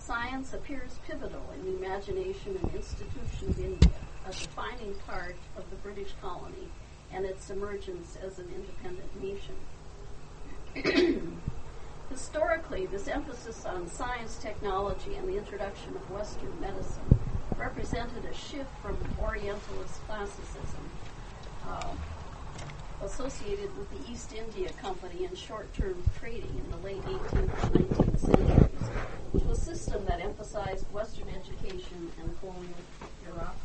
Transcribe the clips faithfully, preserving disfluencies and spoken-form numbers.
science appears pivotal in the imagination and institution of India, a defining part of the British colony and its emergence as an independent nation. Historically, this emphasis on science, technology, and the introduction of Western medicine represented a shift from Orientalist classicism uh, associated with the East India Company and short-term trading in the late eighteenth and nineteenth centuries, to a system that emphasized Western education and colonial bureaucracy.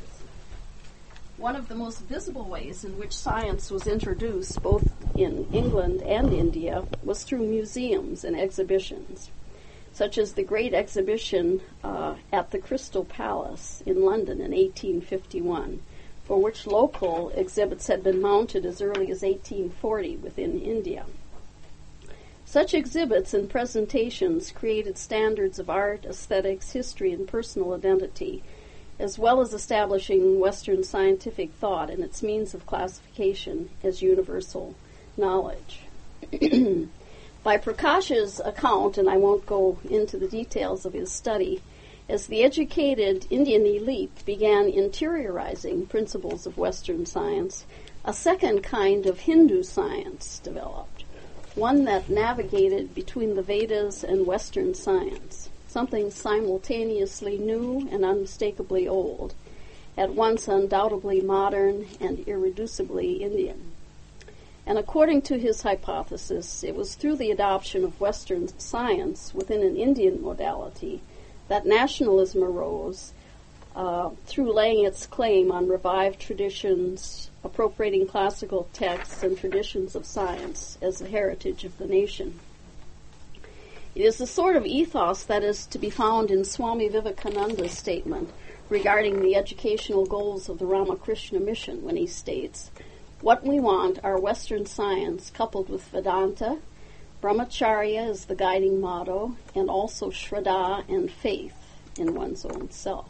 One of the most visible ways in which science was introduced, both in England and India, was through museums and exhibitions, such as the Great Exhibition uh, at the Crystal Palace in London in eighteen fifty-one, for which local exhibits had been mounted as early as eighteen forty within India. Such exhibits and presentations created standards of art, aesthetics, history, and personal identity, as well as establishing Western scientific thought and its means of classification as universal knowledge. By Prakash's account, and I won't go into the details of his study, as the educated Indian elite began interiorizing principles of Western science, a second kind of Hindu science developed, one that navigated between the Vedas and Western science, something simultaneously new and unmistakably old, at once undoubtedly modern and irreducibly Indian. And according to his hypothesis, it was through the adoption of Western science within an Indian modality that nationalism arose, uh, through laying its claim on revived traditions, appropriating classical texts and traditions of science as the heritage of the nation. It is the sort of ethos that is to be found in Swami Vivekananda's statement regarding the educational goals of the Ramakrishna mission when he states, "What we want are Western science coupled with Vedanta, Brahmacharya is the guiding motto, and also Shraddha and faith in one's own self."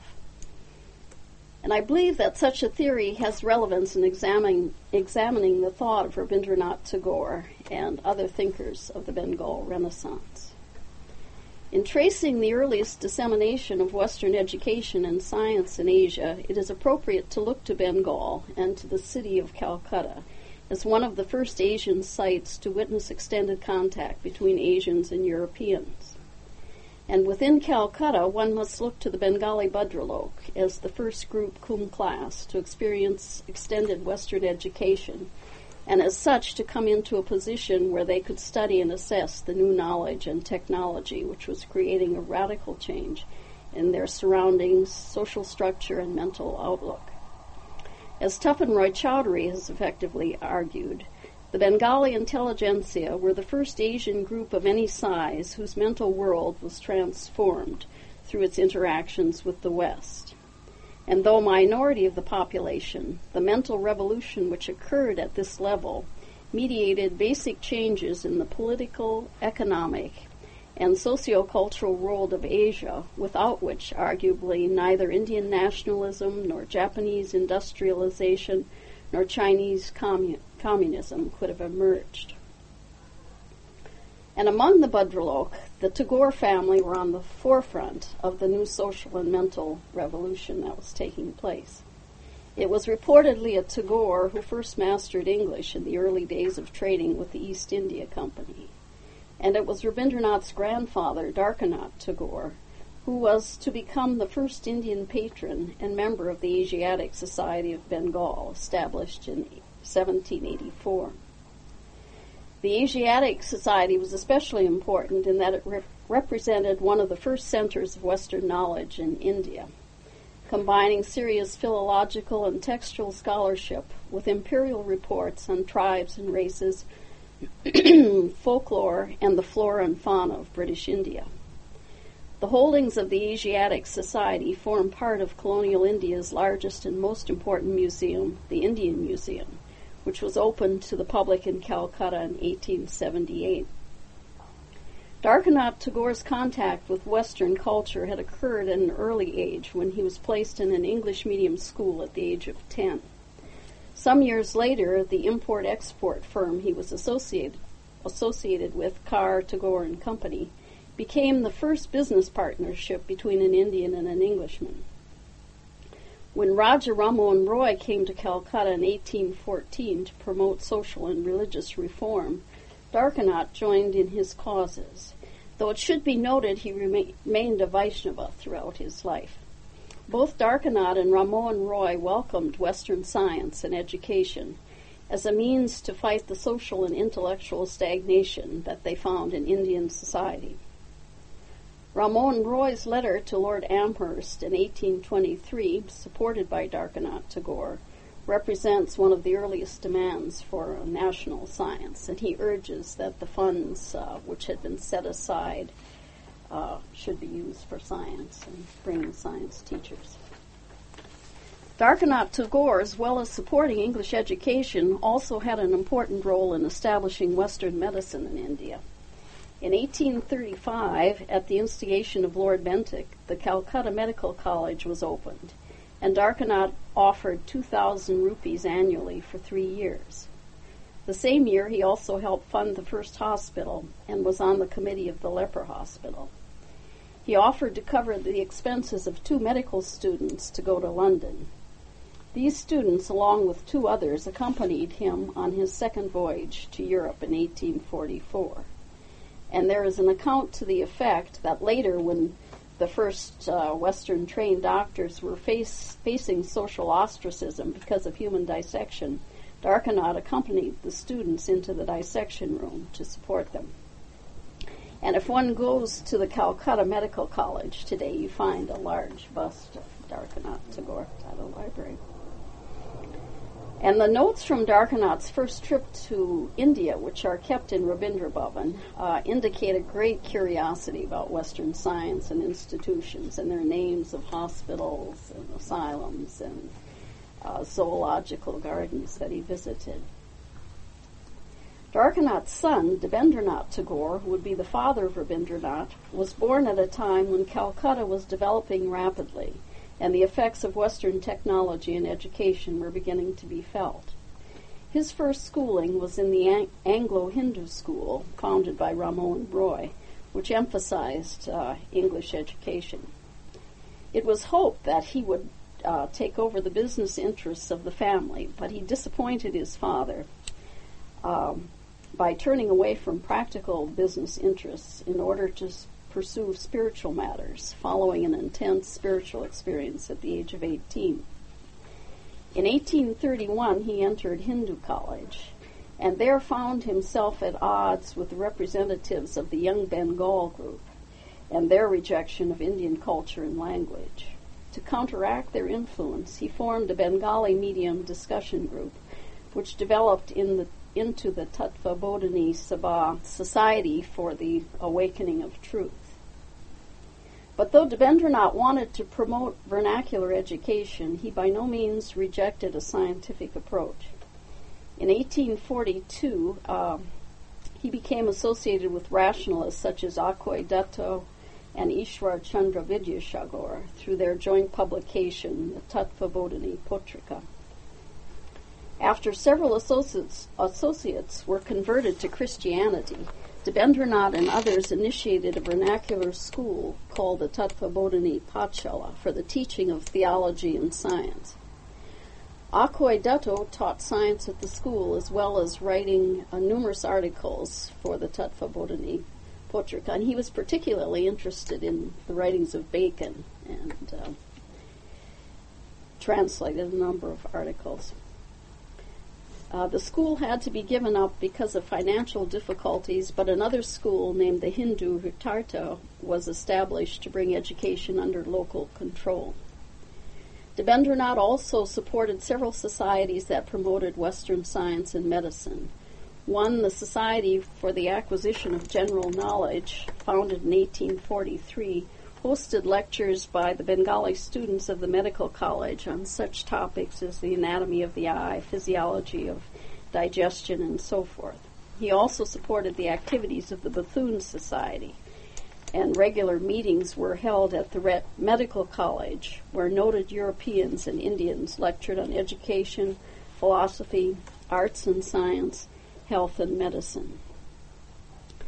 And I believe that such a theory has relevance in examining, examining the thought of Rabindranath Tagore and other thinkers of the Bengal Renaissance. In tracing the earliest dissemination of Western education and science in Asia, it is appropriate to look to Bengal and to the city of Calcutta as one of the first Asian sites to witness extended contact between Asians and Europeans. And within Calcutta, one must look to the Bengali Bhadralok as the first group cum class to experience extended Western education, and as such to come into a position where they could study and assess the new knowledge and technology which was creating a radical change in their surroundings, social structure, and mental outlook. As Tapan Roy Chowdhury has effectively argued, the Bengali intelligentsia were the first Asian group of any size whose mental world was transformed through its interactions with the West. And though a minority of the population, the mental revolution which occurred at this level mediated basic changes in the political, economic, and socio-cultural world of Asia, without which arguably neither Indian nationalism nor Japanese industrialization nor Chinese commun- communism could have emerged. And among the Bhadralok, the Tagore family were on the forefront of the new social and mental revolution that was taking place. It was reportedly a Tagore who first mastered English in the early days of trading with the East India Company. And it was Rabindranath's grandfather, Darkanath Tagore, who was to become the first Indian patron and member of the Asiatic Society of Bengal, established in seventeen eighty-four. The Asiatic Society was especially important in that it re- represented one of the first centers of Western knowledge in India, combining serious philological and textual scholarship with imperial reports on tribes and races, folklore, and the flora and fauna of British India. The holdings of the Asiatic Society form part of colonial India's largest and most important museum, the Indian Museum, which was opened to the public in Calcutta in eighteen seventy-eight. Darkanath Tagore's contact with Western culture had occurred at an early age when he was placed in an English medium school at the age of ten. Some years later, the import-export firm he was associated associated with, Carr, Tagore and Company, became the first business partnership between an Indian and an Englishman. When Raja Rammohn Roy came to Calcutta in eighteen fourteen to promote social and religious reform, Darkanath joined in his causes, though it should be noted he remained a Vaishnava throughout his life. Both Darkanath and Rammohn Roy welcomed Western science and education as a means to fight the social and intellectual stagnation that they found in Indian society. Rammohn Roy's letter to Lord Amherst in eighteen twenty-three, supported by Darkanath Tagore, represents one of the earliest demands for national science, and he urges that the funds uh, which had been set aside uh, should be used for science and bringing science teachers. Darkanath Tagore, as well as supporting English education, also had an important role in establishing Western medicine in India. In eighteen thirty-five, at the instigation of Lord Bentinck, the Calcutta Medical College was opened, and Darkanath offered two thousand rupees annually for three years. The same year, he also helped fund the first hospital and was on the committee of the leper hospital. He offered to cover the expenses of two medical students to go to London. These students, along with two others, accompanied him on his second voyage to Europe in eighteen forty-four. And there is an account to the effect that later, when the first uh, Western-trained doctors were face, facing social ostracism because of human dissection, Darkanath accompanied the students into the dissection room to support them. And if one goes to the Calcutta Medical College today, you find a large bust of Darkanath Tagore at a library. And the notes from Darkanath's first trip to India, which are kept in Rabindra Bhavan, uh, indicate a great curiosity about Western science and institutions and their names of hospitals and asylums and uh, zoological gardens that he visited. Darkanath's son, Debendranath Tagore, who would be the father of Rabindranath, was born at a time when Calcutta was developing rapidly, and the effects of Western technology and education were beginning to be felt. His first schooling was in the Ang- Anglo-Hindu school, founded by Rammohn Roy, which emphasized uh, English education. It was hoped that he would uh, take over the business interests of the family, but he disappointed his father um, by turning away from practical business interests in order to pursue spiritual matters, following an intense spiritual experience at the age of eighteen. In eighteen thirty-one, he entered Hindu College, and there found himself at odds with the representatives of the Young Bengal group and their rejection of Indian culture and language. To counteract their influence, he formed a Bengali medium discussion group, which developed in the into the Tattva Bodhini Sabha Society for the Awakening of Truth. But though Debendranath wanted to promote vernacular education, he by no means rejected a scientific approach. In eighteen forty-two, uh, he became associated with rationalists such as Akoi Datta and Ishwar Chandra Vidyashagar through their joint publication, the Tattva Bodhini Potrika. After several associates, associates were converted to Christianity, Debendranath and others initiated a vernacular school called the Tattva Bodhini Patshala for the teaching of theology and science. Akoi Datta taught science at the school as well as writing uh, numerous articles for the Tattva Bodhini Potrika, and he was particularly interested in the writings of Bacon and uh, translated a number of articles. Uh, the school had to be given up because of financial difficulties, but another school named the Hindu Hritartha was established to bring education under local control. Debendranath also supported several societies that promoted Western science and medicine. One, the Society for the Acquisition of General Knowledge, founded in eighteen forty-three, hosted lectures by the Bengali students of the medical college on such topics as the anatomy of the eye, physiology of digestion, and so forth. He also supported the activities of the Bethune Society, and regular meetings were held at the Re- medical college, where noted Europeans and Indians lectured on education, philosophy, arts and science, health and medicine.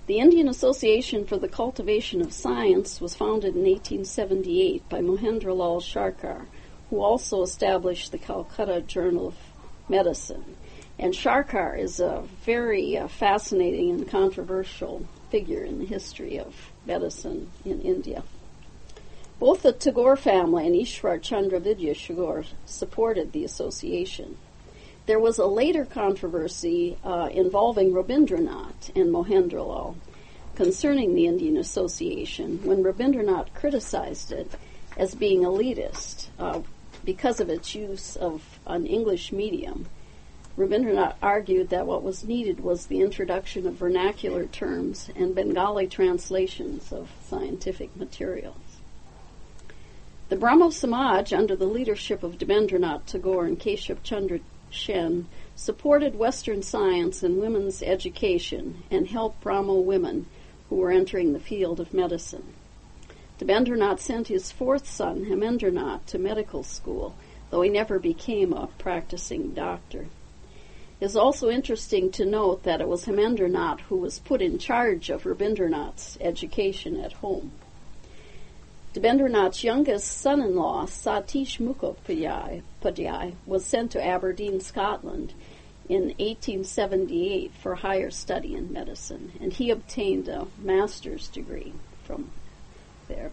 The Indian Association for the Cultivation of Science was founded in eighteen seventy-eight by Mohendralal Sharkar, who also established the Calcutta Journal of Medicine. And Sharkar is a very uh, fascinating and controversial figure in the history of medicine in India. Both the Tagore family and Ishwar Chandra Vidya Tagore supported the association. There was a later controversy uh, involving Rabindranath and Mohendralal concerning the Indian Association when Rabindranath criticized it as being elitist uh, because of its use of an English medium. Rabindranath argued that what was needed was the introduction of vernacular terms and Bengali translations of scientific materials. The Brahmo Samaj, under the leadership of Debendranath Tagore and Keshav Chandra Sen, supported Western science and women's education and helped Brahmo women who were entering the field of medicine. Debendranath sent his fourth son, Hemendranath, to medical school, though he never became a practicing doctor. It is also interesting to note that it was Hemendranath who was put in charge of Rabindranath's education at home. Debendranath's youngest son-in-law, Satish Mukhopadhyay, was sent to Aberdeen, Scotland in eighteen seventy-eight for higher study in medicine, and he obtained a master's degree from there.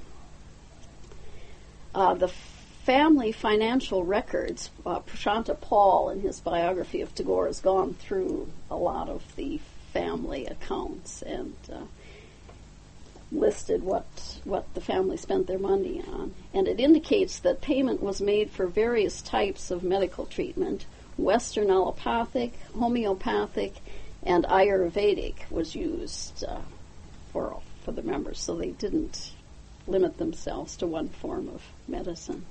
Uh, the family financial records, uh, Prashanta Paul, in his biography of Tagore, has gone through a lot of the family accounts and uh, listed what what the family spent their money on. And it indicates that payment was made for various types of medical treatment. Western allopathic, homeopathic, and Ayurvedic was used uh, for, for the members, so they didn't limit themselves to one form of medicine.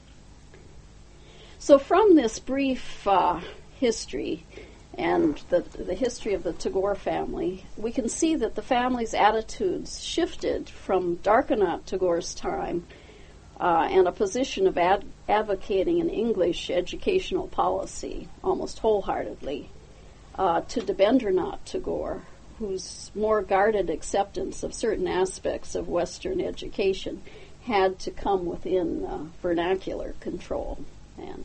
So from this brief uh, history and the, the history of the Tagore family, we can see that the family's attitudes shifted from Darkanath Tagore's time uh, and a position of ad- advocating an English educational policy almost wholeheartedly uh, to Debendranath Tagore, whose more guarded acceptance of certain aspects of Western education had to come within uh, vernacular control. And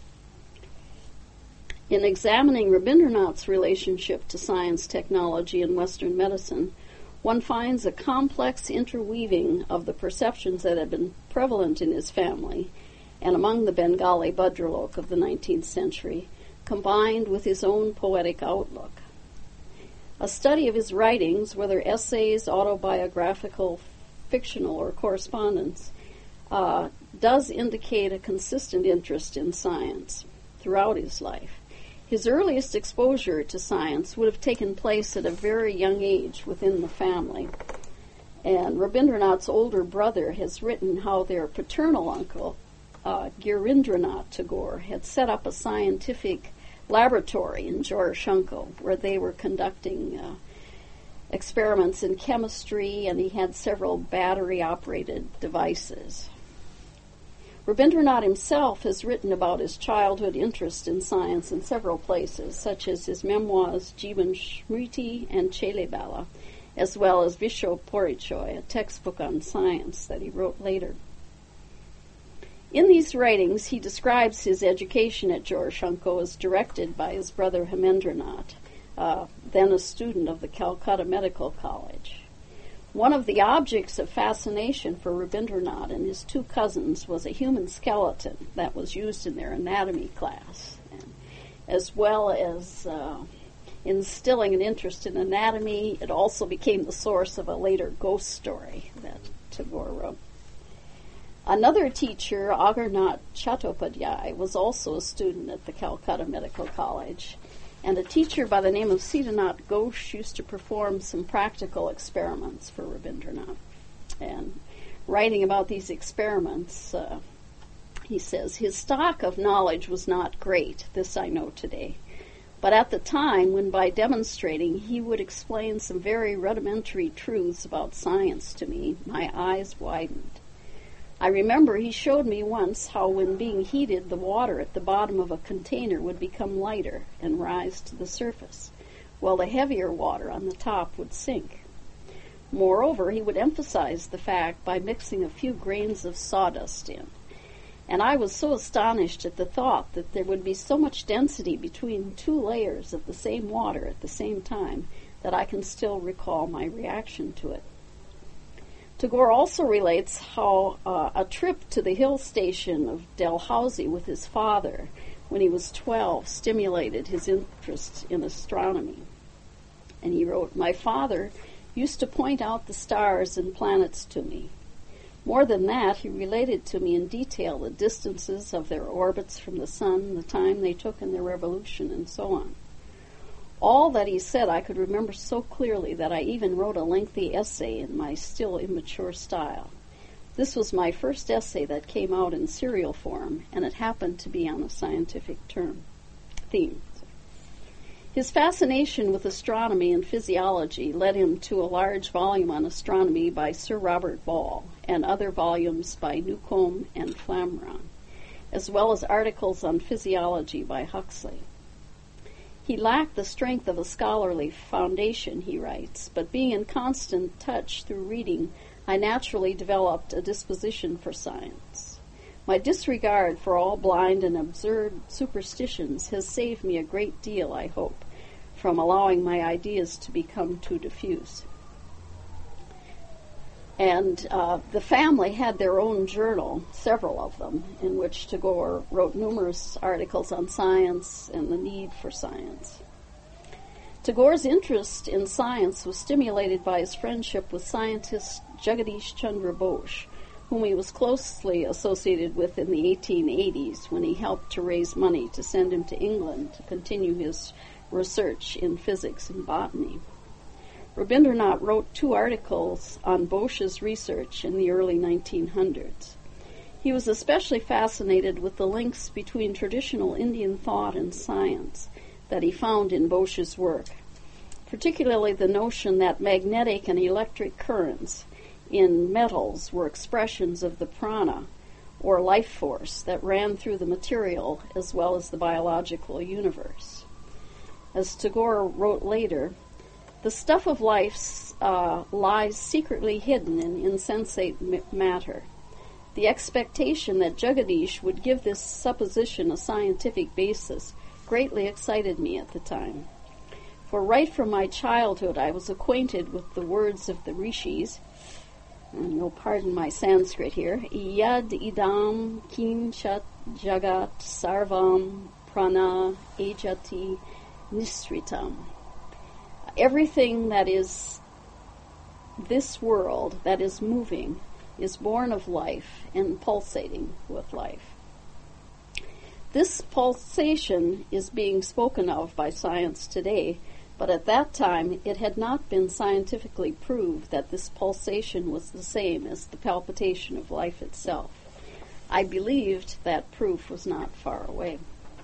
in examining Rabindranath's relationship to science, technology, and Western medicine, one finds a complex interweaving of the perceptions that had been prevalent in his family and among the Bengali Bhadralok of the nineteenth century, combined with his own poetic outlook. A study of his writings, whether essays, autobiographical, fictional, or correspondence, uh, does indicate a consistent interest in science throughout his life. His earliest exposure to science would have taken place at a very young age within the family. And Rabindranath's older brother has written how their paternal uncle, uh, Girindranath Tagore, had set up a scientific laboratory in Jorasanko where they were conducting uh, experiments in chemistry, and he had several battery-operated devices. Rabindranath himself has written about his childhood interest in science in several places, such as his memoirs Jivan Smriti and Chelebala, as well as Visho Porichoy, a textbook on science that he wrote later. In these writings, he describes his education at Jorasanko as directed by his brother Hemendranath, uh, then a student of the Calcutta Medical College. One of the objects of fascination for Rabindranath and his two cousins was a human skeleton that was used in their anatomy class, and as well as uh, instilling an interest in anatomy, it also became the source of a later ghost story that Tagore wrote. Another teacher, Agarnath Chattopadhyay, was also a student at the Calcutta Medical College, and a teacher by the name of Siddhanath Ghosh used to perform some practical experiments for Rabindranath. And writing about these experiments, uh, he says, his stock of knowledge was not great, this I know today. But at the time, when by demonstrating he would explain some very rudimentary truths about science to me, my eyes widened. I remember he showed me once how when being heated, the water at the bottom of a container would become lighter and rise to the surface, while the heavier water on the top would sink. Moreover, he would emphasize the fact by mixing a few grains of sawdust in. And I was so astonished at the thought that there would be so much density between two layers of the same water at the same time that I can still recall my reaction to it. Tagore also relates how uh, a trip to the hill station of Dalhousie with his father when he was twelve stimulated his interest in astronomy. And he wrote, "My father used to point out the stars and planets to me. More than that, he related to me in detail the distances of their orbits from the sun, the time they took in their revolution, and so on. All that he said I could remember so clearly that I even wrote a lengthy essay in my still immature style. This was my first essay that came out in serial form, and it happened to be on a scientific term theme. His fascination with astronomy and physiology led him to a large volume on astronomy by Sir Robert Ball and other volumes by Newcomb and Flammarion, as well as articles on physiology by Huxley. He lacked the strength of a scholarly foundation, he writes, but being in constant touch through reading, I naturally developed a disposition for science. My disregard for all blind and absurd superstitions has saved me a great deal, I hope, from allowing my ideas to become too diffuse." And uh, the family had their own journal, several of them, in which Tagore wrote numerous articles on science and the need for science. Tagore's interest in science was stimulated by his friendship with scientist Jagadish Chandra Bose, whom he was closely associated with in the eighteen eighties when he helped to raise money to send him to England to continue his research in physics and botany. Rabindranath wrote two articles on Bose's research in the early nineteen hundreds. He was especially fascinated with the links between traditional Indian thought and science that he found in Bose's work, particularly the notion that magnetic and electric currents in metals were expressions of the prana, or life force, that ran through the material as well as the biological universe. As Tagore wrote later, "The stuff of life uh, lies secretly hidden in insensate m- matter. The expectation that Jagadish would give this supposition a scientific basis greatly excited me at the time. For right from my childhood I was acquainted with the words of the rishis, and you'll pardon my Sanskrit here, yad idam kinchat jagat sarvam prana ejati nisritam. Everything that is this world, that is moving, is born of life and pulsating with life. This pulsation is being spoken of by science today, but at that time it had not been scientifically proved that this pulsation was the same as the palpitation of life itself. I believed that proof was not far away."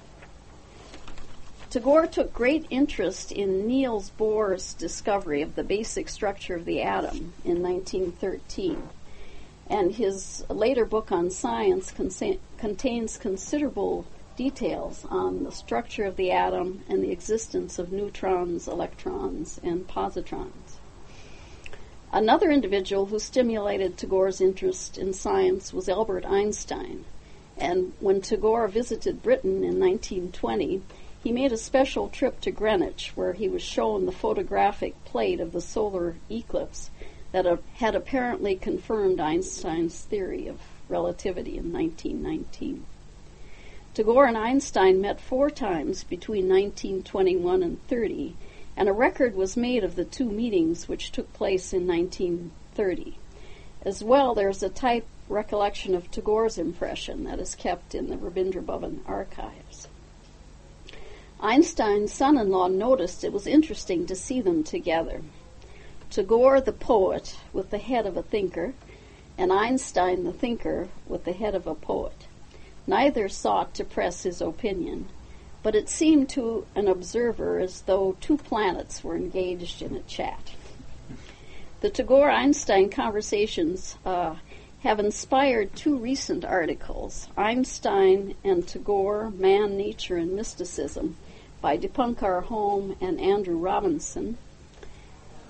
Tagore took great interest in Niels Bohr's discovery of the basic structure of the atom in nineteen thirteen, and his later book on science consa- contains considerable details on the structure of the atom and the existence of neutrons, electrons, and positrons. Another individual who stimulated Tagore's interest in science was Albert Einstein, and when Tagore visited Britain in nineteen twenty, he made a special trip to Greenwich, where he was shown the photographic plate of the solar eclipse that uh, had apparently confirmed Einstein's theory of relativity in nineteen nineteen. Tagore and Einstein met four times between nineteen twenty-one and thirty, and a record was made of the two meetings which took place in nineteen thirty. As well, there's a type recollection of Tagore's impression that is kept in the Rabindra Bhavan archives. Einstein's son-in-law noticed it was interesting to see them together. Tagore, the poet, with the head of a thinker, and Einstein, the thinker, with the head of a poet. Neither sought to press his opinion, but it seemed to an observer as though two planets were engaged in a chat. The Tagore-Einstein conversations uh, have inspired two recent articles, Einstein and Tagore, Man, Nature, and Mysticism, by Dipankar Home and Andrew Robinson,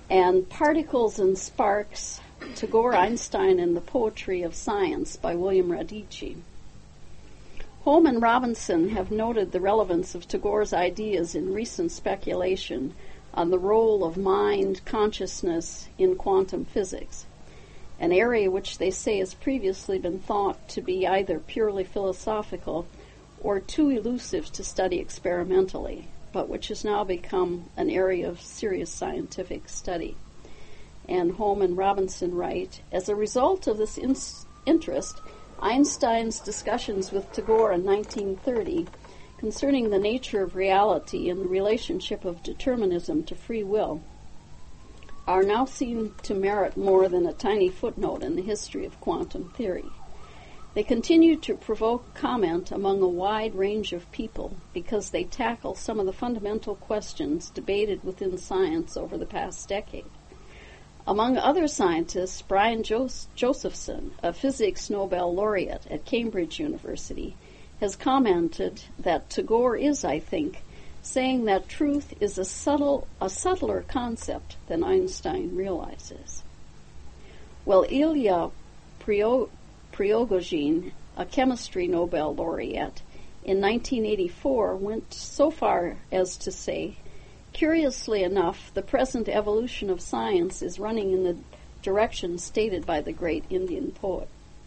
and Particles and Sparks, Tagore, Einstein, and the Poetry of Science by William Radici. Holm and Robinson have noted the relevance of Tagore's ideas in recent speculation on the role of mind consciousness in quantum physics, an area which they say has previously been thought to be either purely philosophical or too elusive to study experimentally, but which has now become an area of serious scientific study. And Holm and Robinson write, as a result of this in- interest, Einstein's discussions with Tagore in nineteen thirty concerning the nature of reality and the relationship of determinism to free will are now seen to merit more than a tiny footnote in the history of quantum theory. They continue to provoke comment among a wide range of people because they tackle some of the fundamental questions debated within science over the past decade. Among other scientists, Brian Jos- Josephson, a physics Nobel laureate at Cambridge University, has commented that Tagore is, I think, saying that truth is a subtle, a subtler concept than Einstein realizes. Well, Ilya Prio- Prigogine, a chemistry Nobel laureate, in nineteen eighty-four went so far as to say, curiously enough, the present evolution of science is running in the direction stated by the great Indian poet.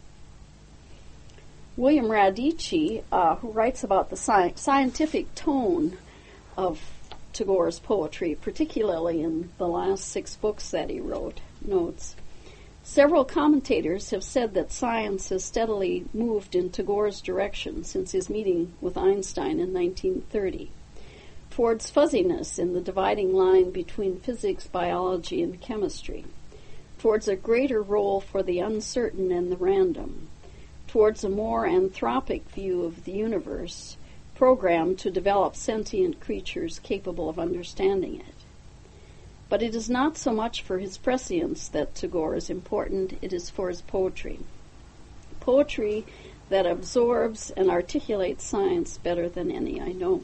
William Radici, uh, who writes about the sci- scientific tone of Tagore's poetry, particularly in the last six books that he wrote, notes, several commentators have said that science has steadily moved in Tagore's direction since his meeting with Einstein in nineteen thirty. Towards fuzziness in the dividing line between physics, biology, and chemistry, towards a greater role for the uncertain and the random, towards a more anthropic view of the universe, programmed to develop sentient creatures capable of understanding it. But it is not so much for his prescience that Tagore is important, it is for his poetry. Poetry that absorbs and articulates science better than any I know.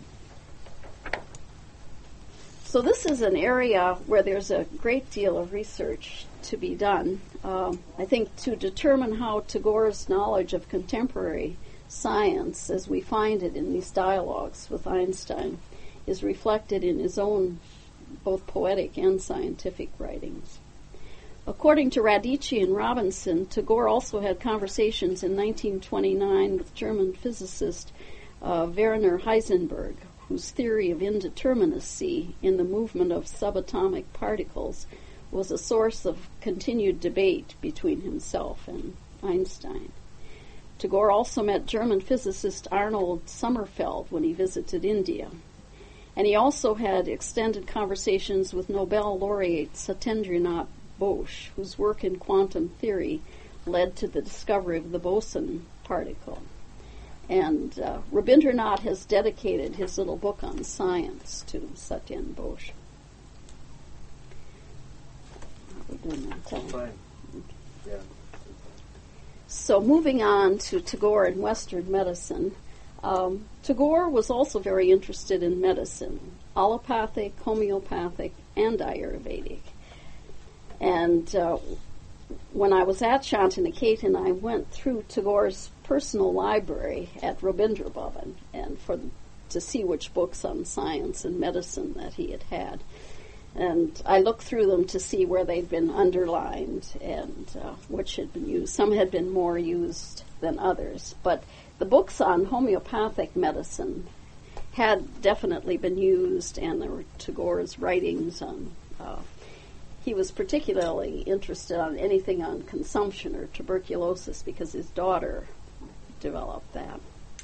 So this is an area where there's a great deal of research to be done. Um, I think to determine how Tagore's knowledge of contemporary science, as we find it in these dialogues with Einstein, is reflected in his own both poetic and scientific writings. According to Radici and Robinson, Tagore also had conversations in nineteen twenty-nine with German physicist uh, Werner Heisenberg, whose theory of indeterminacy in the movement of subatomic particles was a source of continued debate between himself and Einstein. Tagore also met German physicist Arnold Sommerfeld when he visited India. And he also had extended conversations with Nobel laureate Satyendra Bose, whose work in quantum theory led to the discovery of the boson particle. And uh, Rabindranath has dedicated his little book on science to Satyen Bose. Fine. Yeah. So moving on to Tagore and Western medicine, um, Tagore was also very interested in medicine, allopathic, homeopathic, and Ayurvedic. And uh, when I was at Shantiniketan, I went through Tagore's personal library at Rabindra Bhavan and for to see which books on science and medicine that he had had. And I looked through them to see where they'd been underlined and uh, which had been used. Some had been more used than others. But the books on homeopathic medicine had definitely been used, and there were Tagore's writings on... Uh, he was particularly interested on anything on consumption or tuberculosis because his daughter developed that.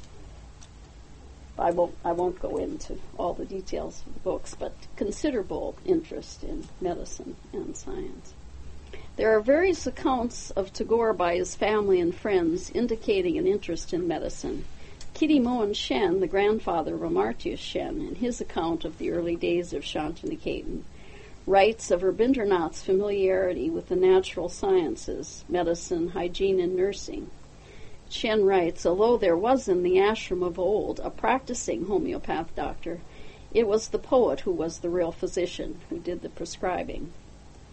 I won't, I won't go into all the details of the books, but considerable interest in medicine and science. There are various accounts of Tagore by his family and friends indicating an interest in medicine. Kitty Mohan Sen, the grandfather of Amartya Sen, in his account of the early days of Shantiniketan, writes of Rabindranath's familiarity with the natural sciences, medicine, hygiene, and nursing. Sen writes, although there was in the ashram of old a practicing homeopath doctor, it was the poet who was the real physician, who did the prescribing.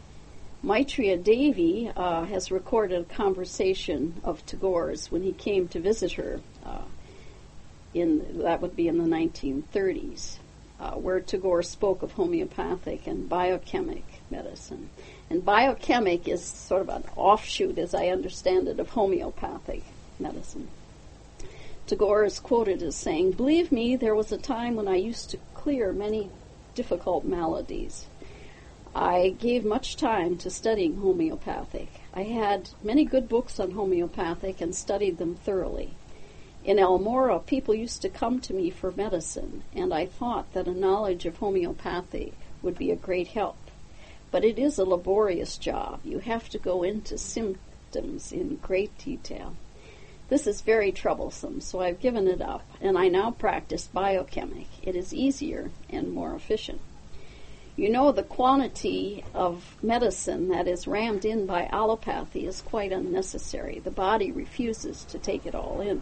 Maitreya Devi uh, has recorded a conversation of Tagore's when he came to visit her. Uh, in that would be in the nineteen thirties, uh, where Tagore spoke of homeopathic and biochemic medicine. And biochemic is sort of an offshoot, as I understand it, of homeopathic medicine. Tagore is quoted as saying, "Believe me, there was a time when I used to clear many difficult maladies. I gave much time to studying homeopathic. I had many good books on homeopathic and studied them thoroughly. In Elmora, people used to come to me for medicine, and I thought that a knowledge of homeopathy would be a great help. But it is a laborious job. You have to go into symptoms in great detail. This is very troublesome, so I've given it up, and I now practice biochemic. It is easier and more efficient. You know, the quantity of medicine that is rammed in by allopathy is quite unnecessary. The body refuses to take it all in."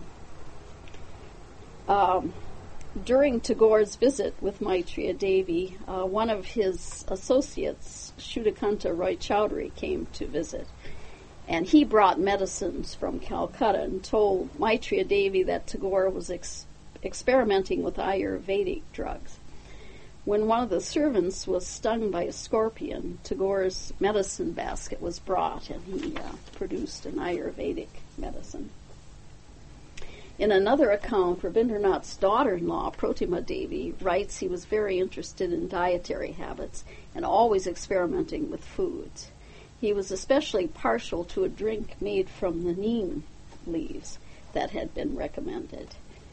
Um, during Tagore's visit with Maitreya Devi, uh, one of his associates, Shuddhakanta Roy Chowdhury, came to visit. And he brought medicines from Calcutta and told Maitreya Devi that Tagore was ex- experimenting with Ayurvedic drugs. When one of the servants was stung by a scorpion, Tagore's medicine basket was brought, and he uh, produced an Ayurvedic medicine. In another account, Rabindranath's daughter-in-law, Protima Devi, writes he was very interested in dietary habits and always experimenting with foods. He was especially partial to a drink made from the neem leaves that had been recommended.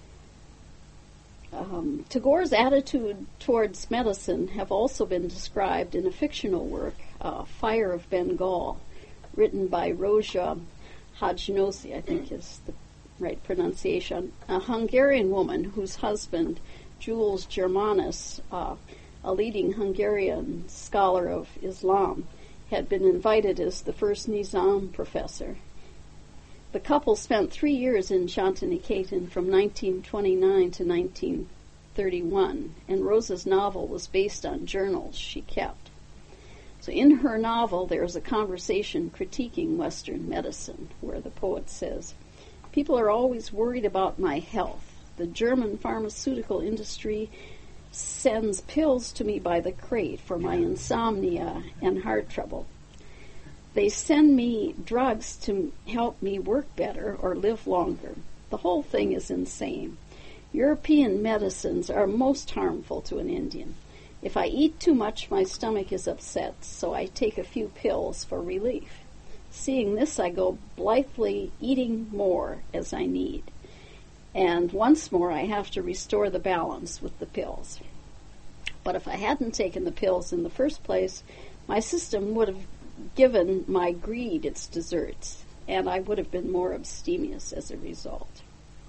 Um, Tagore's attitude towards medicine have also been described in a fictional work, uh, Fire of Bengal, written by Roja Hajnosi, I think is the right pronunciation, a Hungarian woman whose husband, Jules Germanus, uh, a leading Hungarian scholar of Islam, had been invited as the first Nizam professor. The couple spent three years in Shantiniketan from nineteen twenty-nine to nineteen thirty-one, and Rosa's novel was based on journals she kept. So in her novel, there is a conversation critiquing Western medicine, where the poet says, "People are always worried about my health. The German pharmaceutical industry sends pills to me by the crate for my insomnia and heart trouble. They send me drugs to help me work better or live longer. The whole thing is insane. European medicines are most harmful to an Indian. If I eat too much, my stomach is upset, so I take a few pills for relief. Seeing this, I go blithely eating more as I need. And once more, I have to restore the balance with the pills. But if I hadn't taken the pills in the first place, my system would have given my greed its deserts, and I would have been more abstemious as a result."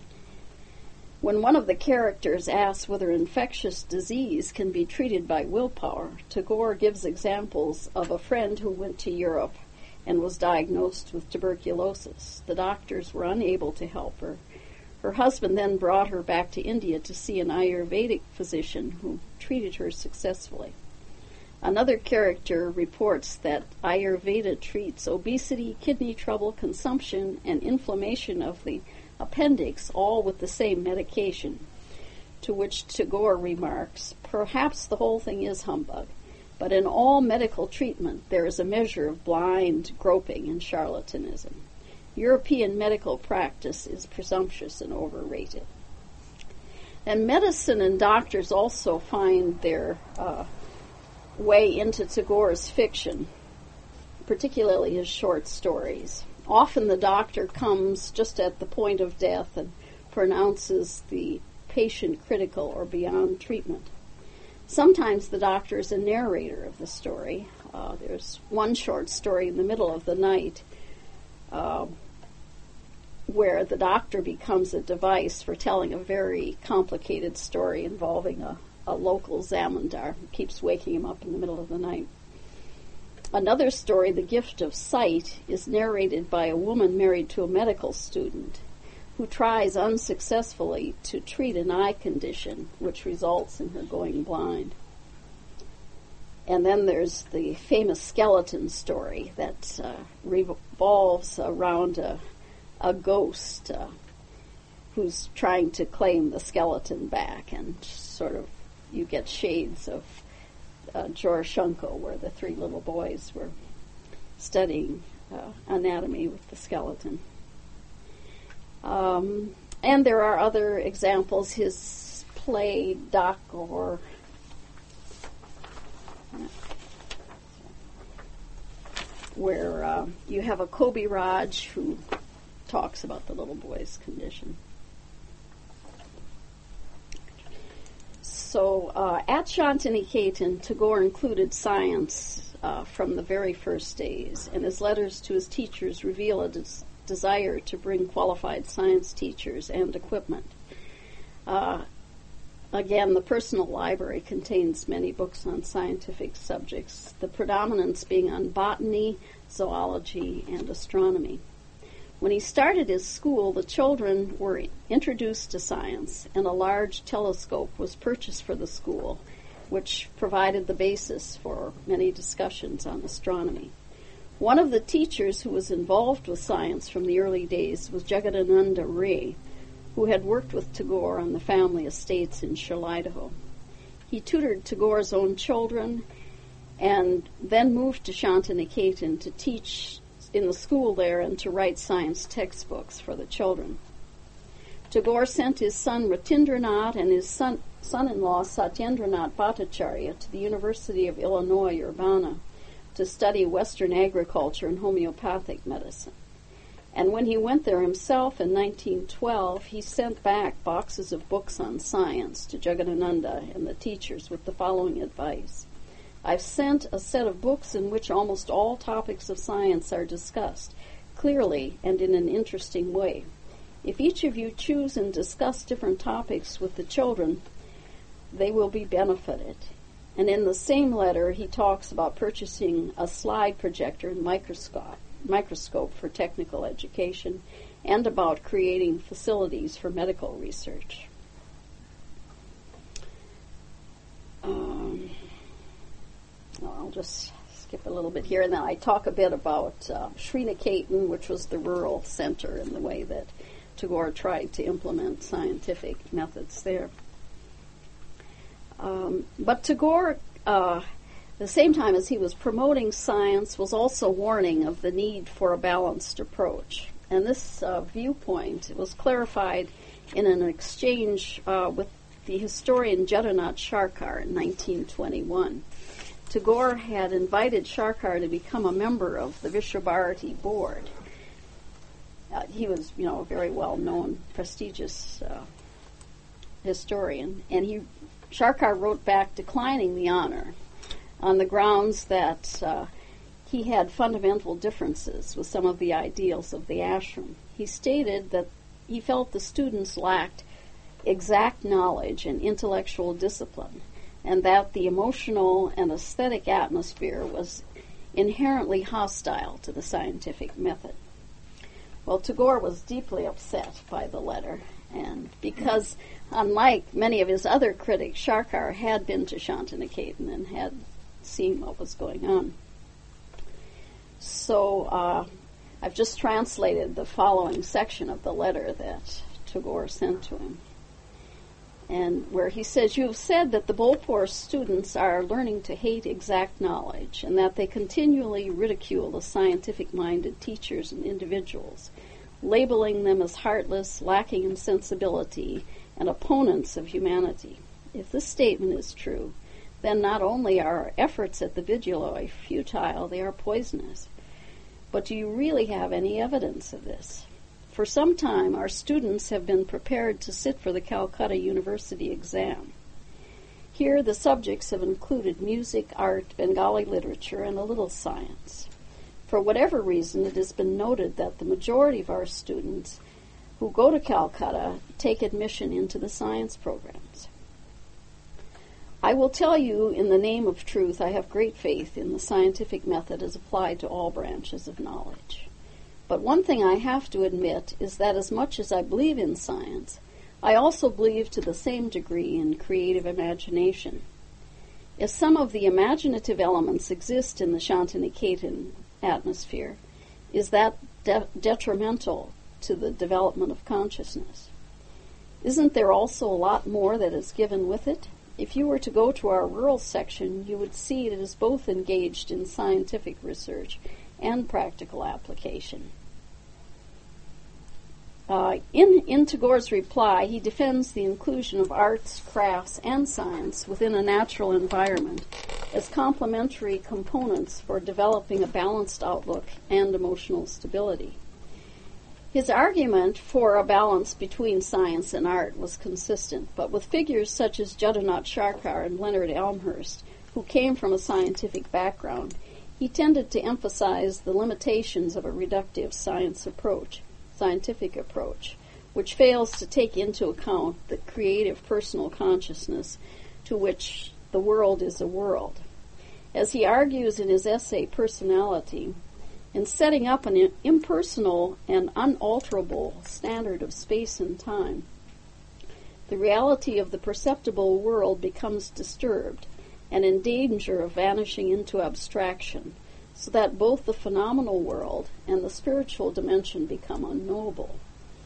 When one of the characters asks whether infectious disease can be treated by willpower, Tagore gives examples of a friend who went to Europe and was diagnosed with tuberculosis. The doctors were unable to help her. Her husband then brought her back to India to see an Ayurvedic physician who treated her successfully. Another character reports that Ayurveda treats obesity, kidney trouble, consumption, and inflammation of the appendix, all with the same medication, to which Tagore remarks, "Perhaps the whole thing is humbug, but in all medical treatment there is a measure of blind groping and charlatanism. European medical practice is presumptuous and overrated." And medicine and doctors also find their uh, way into Tagore's fiction, particularly his short stories. Often the doctor comes just at the point of death and pronounces the patient critical or beyond treatment. Sometimes the doctor is a narrator of the story. Uh, there's one short story in the middle of the night uh, where the doctor becomes a device for telling a very complicated story involving a, a local zamindar who keeps waking him up in the middle of the night. Another story, The Gift of Sight, is narrated by a woman married to a medical student who tries unsuccessfully to treat an eye condition, which results in her going blind. And then there's the famous skeleton story that uh, revolves around a, a ghost uh, who's trying to claim the skeleton back, and sort of you get shades of uh, Joroshunko, where the three little boys were studying uh, anatomy with the skeleton. Um, and there are other examples. His play, Doc, or where uh, you have a Kobe Raj who talks about the little boy's condition. So uh, at Shantiniketan, Tagore included science uh, from the very first days, and his letters to his teachers reveal a des- desire to bring qualified science teachers and equipment. Uh, Again, the personal library contains many books on scientific subjects, the predominance being on botany, zoology, and astronomy. When he started his school, the children were introduced to science, and a large telescope was purchased for the school, which provided the basis for many discussions on astronomy. One of the teachers who was involved with science from the early days was Jagadananda Ray, who had worked with Tagore on the family estates in Shirley-Idaho. He tutored Tagore's own children and then moved to Shantiniketan to teach in the school there and to write science textbooks for the children. Tagore sent his son Ratindranath and his son, son-in-law Satyendranath Bhattacharya to the University of Illinois, Urbana, to study Western agriculture and homeopathic medicine. And when he went there himself in nineteen twelve, he sent back boxes of books on science to Jagadananda and the teachers with the following advice. I've sent a set of books in which almost all topics of science are discussed, clearly and in an interesting way. If each of you choose and discuss different topics with the children, they will be benefited. And in the same letter, he talks about purchasing a slide projector and microscope. microscope for technical education, and about creating facilities for medical research. Um, I'll just skip a little bit here, and then I talk a bit about uh, Sriniketan, which was the rural center, and the way that Tagore tried to implement scientific methods there. Um, but Tagore uh, At the same time as he was promoting science, was also warning of the need for a balanced approach. And this uh, viewpoint was clarified in an exchange uh, with the historian Jagannath Sarkar in nineteen twenty-one. Tagore had invited Sarkar to become a member of the Vishwabharati board. Uh, he was, you know, a very well-known, prestigious uh, historian, and he Sarkar wrote back declining the honor on the grounds that uh, he had fundamental differences with some of the ideals of the ashram. He stated that he felt the students lacked exact knowledge and intellectual discipline, and that the emotional and aesthetic atmosphere was inherently hostile to the scientific method. Well, Tagore was deeply upset by the letter, and because, unlike many of his other critics, Sarkar had been to Shantiniketan and had seen what was going on. So uh, I've just translated the following section of the letter that Tagore sent to him, and where he says, "You have said that the Bolpur students are learning to hate exact knowledge, and that they continually ridicule the scientific-minded teachers and individuals, labeling them as heartless, lacking in sensibility, and opponents of humanity. If this statement is true, then not only are our efforts at the Vidyalaya futile, they are poisonous. But do you really have any evidence of this? For some time, our students have been prepared to sit for the Calcutta University exam. Here, the subjects have included music, art, Bengali literature, and a little science. For whatever reason, it has been noted that the majority of our students who go to Calcutta take admission into the science programs. I will tell you, in the name of truth, I have great faith in the scientific method as applied to all branches of knowledge. But one thing I have to admit is that as much as I believe in science, I also believe to the same degree in creative imagination. As some of the imaginative elements exist in the Shantiniketan atmosphere, is that de- detrimental to the development of consciousness? Isn't there also a lot more that is given with it? If you were to go to our rural section, you would see it is both engaged in scientific research and practical application. Uh, in, in Tagore's reply, he defends the inclusion of arts, crafts, and science within a natural environment as complementary components for developing a balanced outlook and emotional stability. His argument for a balance between science and art was consistent, but with figures such as Jagannatha Sarkar and Leonard Elmhirst, who came from a scientific background, he tended to emphasize the limitations of a reductive science approach, scientific approach, which fails to take into account the creative personal consciousness to which the world is a world. As he argues in his essay Personality, in setting up an impersonal and unalterable standard of space and time, the reality of the perceptible world becomes disturbed and in danger of vanishing into abstraction, so that both the phenomenal world and the spiritual dimension become unknowable.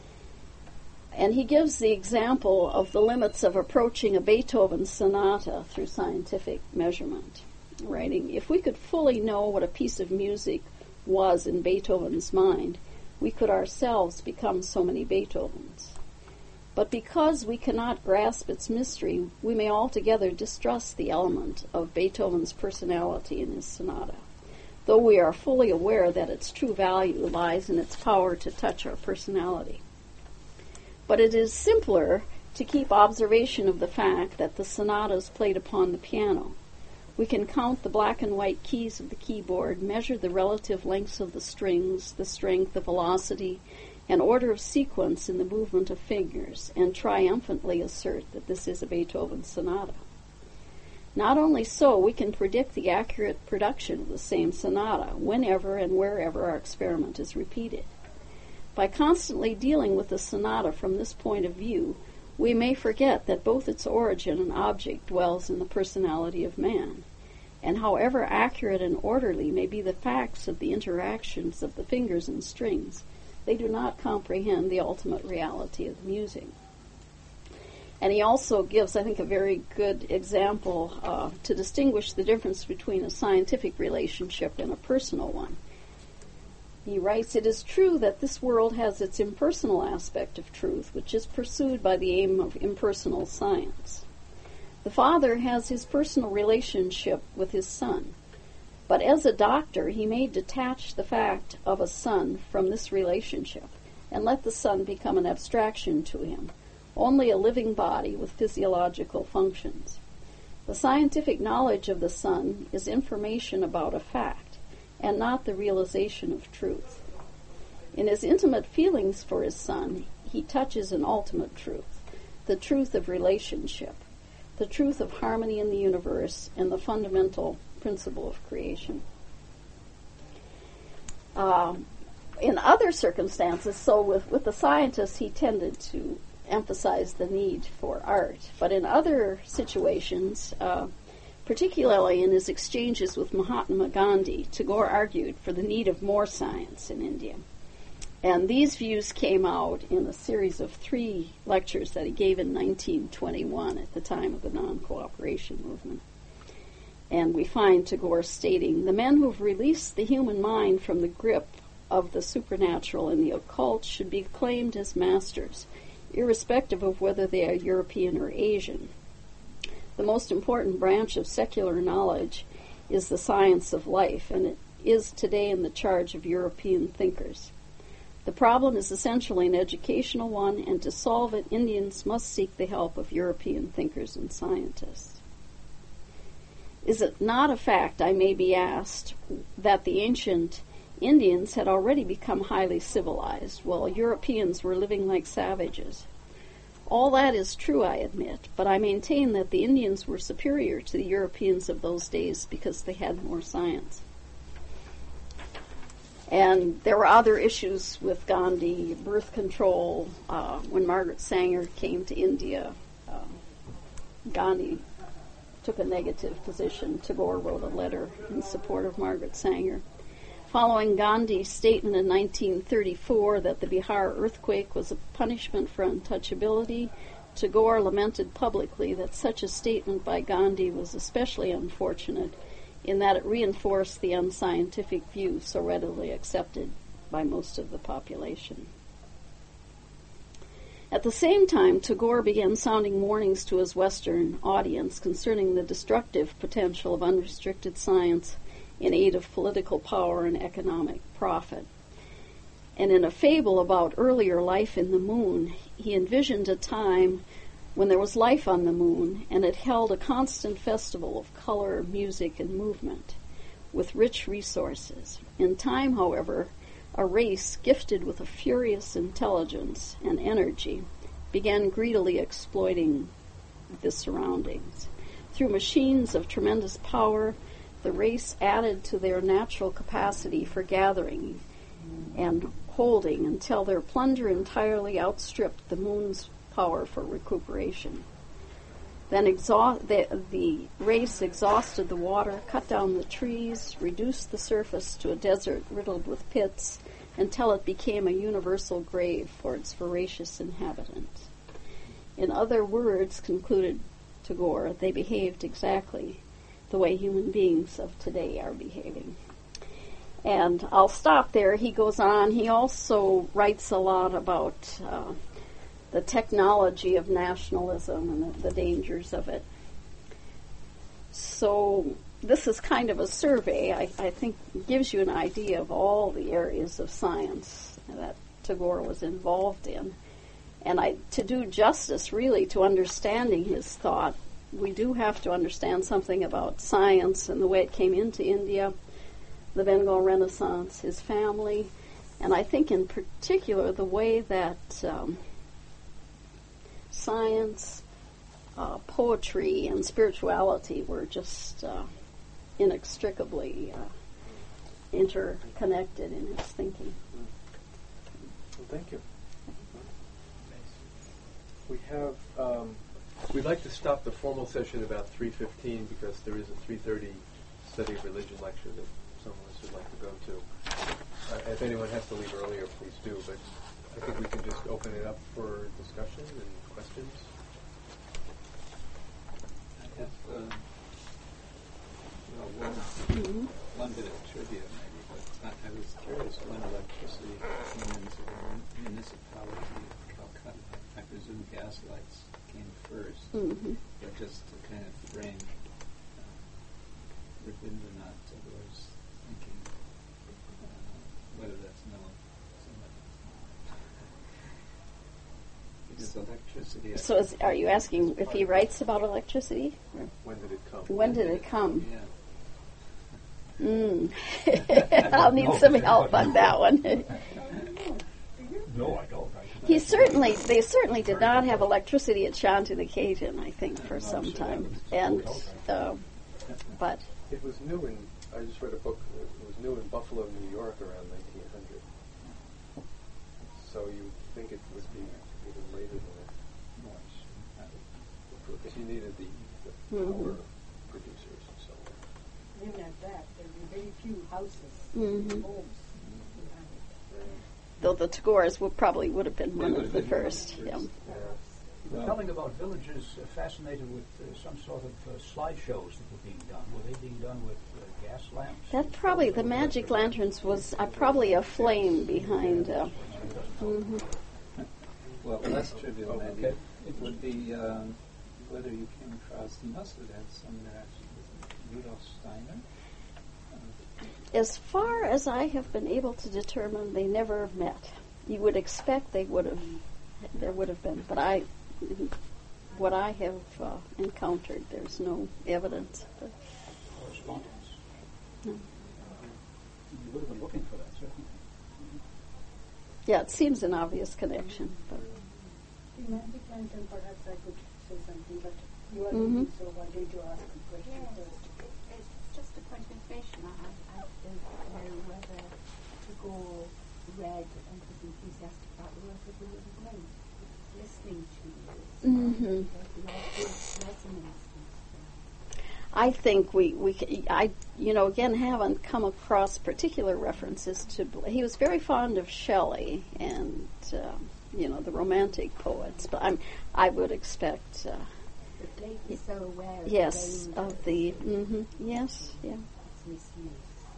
And he gives the example of the limits of approaching a Beethoven sonata through scientific measurement, writing, "If we could fully know what a piece of music was in Beethoven's mind, we could ourselves become so many Beethovens. But because we cannot grasp its mystery, we may altogether distrust the element of Beethoven's personality in his sonata, though we are fully aware that its true value lies in its power to touch our personality. But it is simpler to keep observation of the fact that the sonata is played upon the piano. We can count the black and white keys of the keyboard, measure the relative lengths of the strings, the strength, the velocity, and order of sequence in the movement of fingers, and triumphantly assert that this is a Beethoven sonata. Not only so, we can predict the accurate production of the same sonata whenever and wherever our experiment is repeated. By constantly dealing with the sonata from this point of view, we may forget that both its origin and object dwells in the personality of man, and however accurate and orderly may be the facts of the interactions of the fingers and strings, they do not comprehend the ultimate reality of the music." And he also gives, I think, a very good example uh, to distinguish the difference between a scientific relationship and a personal one. He writes, "It is true that this world has its impersonal aspect of truth, which is pursued by the aim of impersonal science. The father has his personal relationship with his son, but as a doctor he may detach the fact of a son from this relationship and let the son become an abstraction to him, only a living body with physiological functions. The scientific knowledge of the son is information about a fact, and not the realization of truth. In his intimate feelings for his son, he touches an ultimate truth, the truth of relationship, the truth of harmony in the universe, and the fundamental principle of creation." Uh, in other circumstances, so with, with the scientists, he tended to emphasize the need for art, but in other situations, uh, particularly in his exchanges with Mahatma Gandhi, Tagore argued for the need of more science in India. And these views came out in a series of three lectures that he gave in nineteen twenty-one at the time of the non-cooperation movement. And we find Tagore stating, "The men who have released the human mind from the grip of the supernatural and the occult should be acclaimed as masters, irrespective of whether they are European or Asian. The most important branch of secular knowledge is the science of life, and it is today in the charge of European thinkers. The problem is essentially an educational one, and to solve it, Indians must seek the help of European thinkers and scientists. Is it not a fact, I may be asked, that the ancient Indians had already become highly civilized, while Europeans were living like savages? All that is true, I admit, but I maintain that the Indians were superior to the Europeans of those days because they had more science." And there were other issues with Gandhi, birth control. Uh, when Margaret Sanger came to India, uh, Gandhi took a negative position. Tagore wrote a letter in support of Margaret Sanger. Following Gandhi's statement in nineteen thirty-four that the Bihar earthquake was a punishment for untouchability, Tagore lamented publicly that such a statement by Gandhi was especially unfortunate in that it reinforced the unscientific view so readily accepted by most of the population. At the same time, Tagore began sounding warnings to his Western audience concerning the destructive potential of unrestricted science in aid of political power and economic profit. And in a fable about earlier life in the moon, he envisioned a time when there was life on the moon, and it held a constant festival of color, music, and movement, with rich resources. In time, however, a race gifted with a furious intelligence and energy began greedily exploiting the surroundings. Through machines of tremendous power, the race added to their natural capacity for gathering and holding until their plunder entirely outstripped the moon's power for recuperation. Then exhaust, the, the race exhausted the water, cut down the trees, reduced the surface to a desert riddled with pits, until it became a universal grave for its voracious inhabitants. In other words, concluded Tagore, they behaved exactly the way human beings of today are behaving. And I'll stop there. He goes on. He also writes a lot about uh, the technology of nationalism and the, the dangers of it. So this is kind of a survey, I, I think, gives you an idea of all the areas of science that Tagore was involved in. And I, to do justice, really, to understanding his thought, we do have to understand something about science and the way it came into India, the Bengal Renaissance, his family, and I think in particular the way that um, science, uh, poetry, and spirituality were just uh, inextricably uh, interconnected in his thinking. Well, thank you. We have, um, we'd like to stop the formal session about three fifteen because there is a three thirty study of religion lecture that some of us would like to go to. Uh, if anyone has to leave earlier, please do, but I think we can just open it up for discussion and questions. I have uh, well, one, mm-hmm. one bit of trivia maybe, but I, I was curious when electricity came into the municipality of Calcutta. I presume gas lights came first, mm-hmm. but just to kind of frame uh, Rabindranath Tagore's thinking, uh, whether that's known. Because electricity... So is, are you asking if he writes about electricity? Or When did it come? When did it come? Yeah. Mm. I'll need some help on that one. No, I don't. He certainly, they certainly did not have electricity at Shantiniketan, I think, for some time. And, uh, but... It was new in, I just read a book, it was new in Buffalo, New York around nineteen hundred. So you think it would be even later than that. Because you needed the, the mm-hmm. power producers and so on. Even at that, there were very few houses, mm-hmm. homes. Though the Tagores would probably would have been one of the first. Yeah. You were telling about villages uh, fascinated with uh, some sort of uh, slideshows that were being done. Were they being done with uh, gas lamps? That probably, the magic lanterns was uh, probably a flame behind. Uh, mm-hmm. Well, less trivial Oh, maybe. okay. It would be um, whether you came across, you must have had some interaction with Rudolf Steiner. As far as I have been able to determine, they never met. You would expect they would have, there would have been, but I, what I have uh, encountered, there's no evidence. But Correspondence. No. You would have been looking for that, certainly. Yeah, it seems an obvious connection. But The magic lantern, perhaps I could say something, but you are mm-hmm. looking, so why did you ask the question Yes, first? it, it's just a point of information. I, I don't know whether Tagore read and was enthusiastic about the work of William Blake. Listening to you, mm-hmm. there's a lot of resonance. I think we, we c- I, you know, again, haven't come across particular references to, Bl- he was very fond of Shelley and, uh, you know, the Romantic poets, but I'm, I would expect, uh, But Blake is so aware of yes, the of the, mm-hmm, yes, yeah. It's misuse.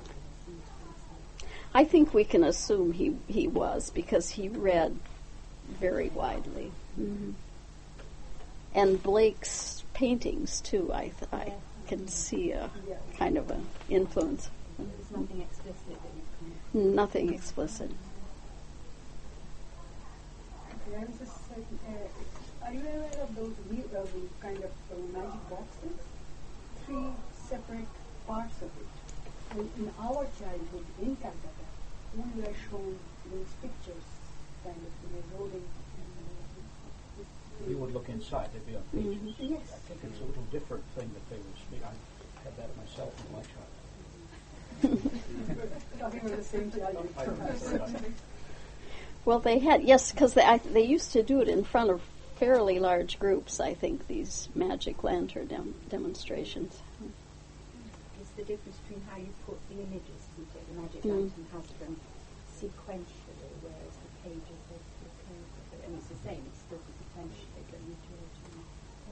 I think we can assume he, he was, because he read very widely. hmm And Blake's paintings, too, I, th- I can see a kind of an influence. There's nothing explicit that he's kind Nothing explicit. Okay, I was just saying, uh, are you aware of those we- uh, the kind of uh, magic boxes? Three separate parts of it. And in our childhood in Calcutta, when we were shown these pictures, kind of, you know, rolling. You would look inside, they'd be on pages. Yes. I think it's a little different thing that they would speak. I had that myself in my childhood. Talking about the same childhood. I don't know very much. Well, they had, yes, because they, I, they used to do it in front of fairly large groups, I think, these magic lantern dem- demonstrations. of. It's the difference between how you put the images. You take the magic Mm. lantern has them sequentially, whereas the pages are recursive. And it's the same, it's still sequentially, but you do it. in-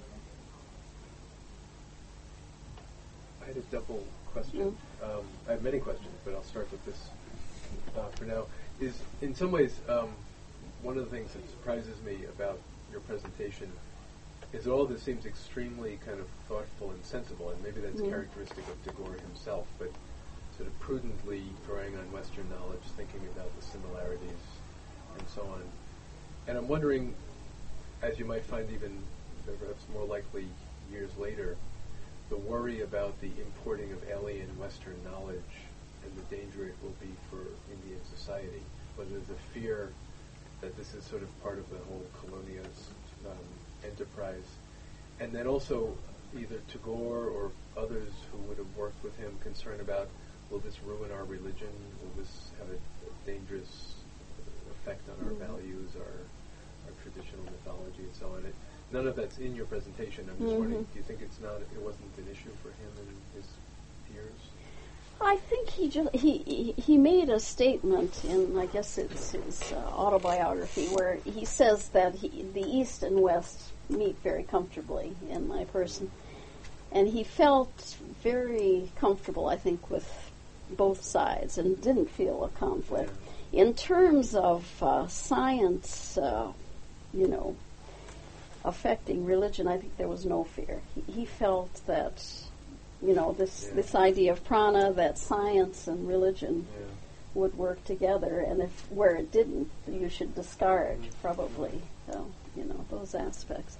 I had a double question. Um, I have many questions, but I'll start with this uh, for now. Is in some ways um, one of the things that surprises me about your presentation is that all this seems extremely kind of thoughtful and sensible, and maybe that's Mm. characteristic of Tagore himself, but sort of prudently drawing on Western knowledge, thinking about the similarities, and so on. And I'm wondering, as you might find even perhaps more likely years later, the worry about the importing of alien Western knowledge and the danger it will be for Indian society, whether the fear that this is sort of part of the whole colonialist um, enterprise, and then also either Tagore or others who would have worked with him concerned about, will this ruin our religion, will this have a, a dangerous effect on our values, our, our traditional mythology, and so on. It, none of that's in your presentation. I'm just Mhm. wondering, do you think it's not, it wasn't an issue for him and his peers? I think he just he, he he made a statement in, I guess it's his uh, autobiography, where he says that he, the East and West meet very comfortably in my person, and he felt very comfortable, I think, with both sides and didn't feel a conflict. In terms of uh, science, uh, you know, affecting religion, I think there was no fear. He, he felt that, you know, this Yeah. this idea of prana, that science and religion Yeah. would work together, and if where it didn't, you should discard probably, uh, you know, those aspects.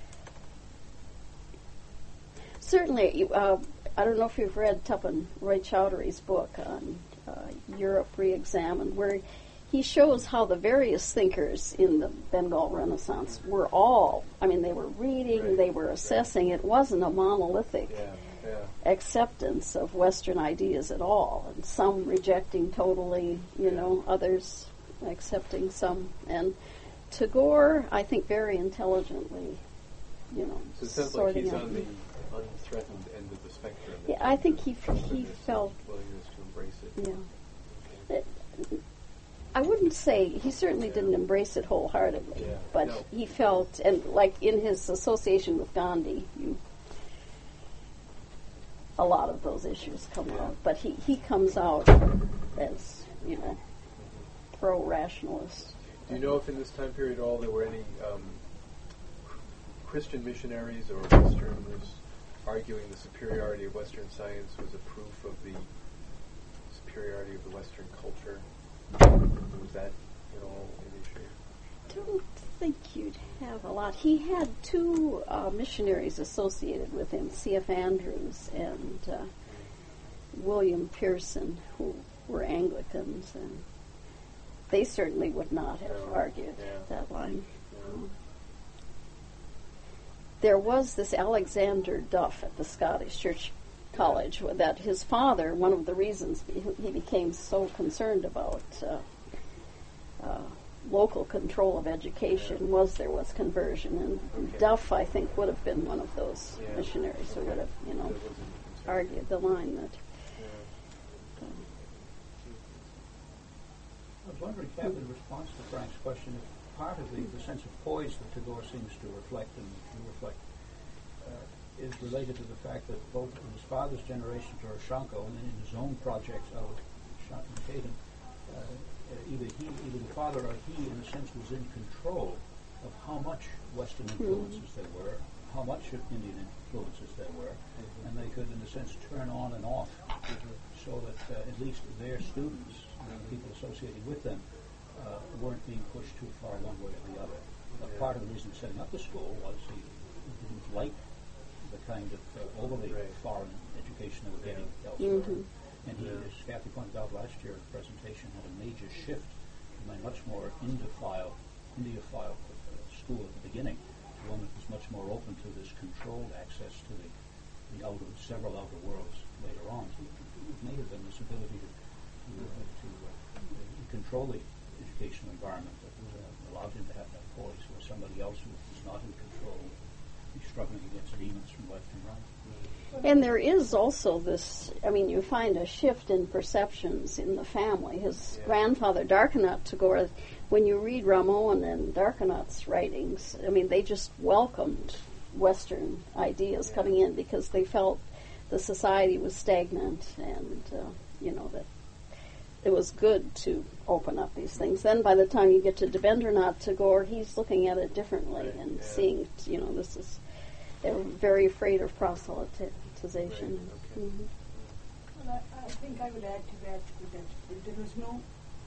Certainly, you- uh, I don't know if you've read Tapan Roy Chowdhury's book on uh, Europe Reexamined, where he shows how the various thinkers in the Bengal Renaissance were all, I mean, they were reading, Right. they were assessing. It wasn't a monolithic Yeah, yeah. acceptance of Western ideas at all, and some rejecting totally, you Yeah. know, others accepting some. And Tagore, I think, very intelligently, you know, So it sounds like sorting he's out. on the unthreatened end of the spectrum. Yeah, I think he he Trustworthiness felt, and willingness to embrace it. yeah. It- I wouldn't say he certainly didn't embrace it wholeheartedly, Yeah, but no. he felt, and like in his association with Gandhi, you, a lot of those issues come Yeah. out. But he, he comes out as, you know, pro-rationalist. Do you know if in this time period at all there were any um, Christian missionaries or Westerners arguing the superiority of Western science was a proof of the superiority of the Western culture? Was that at all an issue? I don't think you'd have a lot. He had two uh, missionaries associated with him, C F Andrews and uh, William Pearson, who were Anglicans, and they certainly would not have No, argued yeah. that line. No. There was this Alexander Duff at the Scottish Church College that his father, one of the reasons he he became so concerned about uh, uh, local control of education Yeah. was there was conversion, and Okay. Duff, I think, would have been one of those Yeah. missionaries who would have, you know, That wasn't concerned. argued the line that. Yeah. um, I was wondering, Kathy, in response to Frank's question, if part of the, the sense of poise that Tagore seems to reflect and to reflect uh, is related to the fact that both in his father's generation, Doroshenko, and then in his own projects out of Shantiniketan, uh, uh, either he, either the father or he, in a sense, was in control of how much Western influences there were, how much of Indian influences there were, Mhm. and they could, in a sense, turn on and off Mhm. so that uh, at least their students, uh, people associated with them, uh, weren't being pushed too far one way or the other. Uh, Yeah. Part of the reason for setting up the school was he didn't like the kind of uh, overly Right. foreign education they were getting Yeah. elsewhere. Mhm. And he, Yeah. as Kathy pointed out last year in the presentation, had a major shift from a much more Indophile, Indiophile uh, school at the beginning to one that was much more open to this controlled access to the, the outer, several outer worlds later on. So it may have been this ability to, to, uh, to uh, control the educational environment that uh, allowed him to have that poise, where somebody else who was not in control would be struggling against demons from left and right. And there is also this, I mean, you find a shift in perceptions in the family. His Yeah. grandfather, Darkanath Tagore, when you read Ramoan and Darkanath's writings, I mean, they just welcomed Western ideas Yeah. coming in because they felt the society was stagnant and, uh, you know, that it was good to open up these things. Then by the time you get to Debendranath Tagore, he's looking at it differently Right, and yeah. seeing, you know, this is, they were very afraid of proselytization. Right, okay. Mhm. Well, I, I think I would add to that that there was no,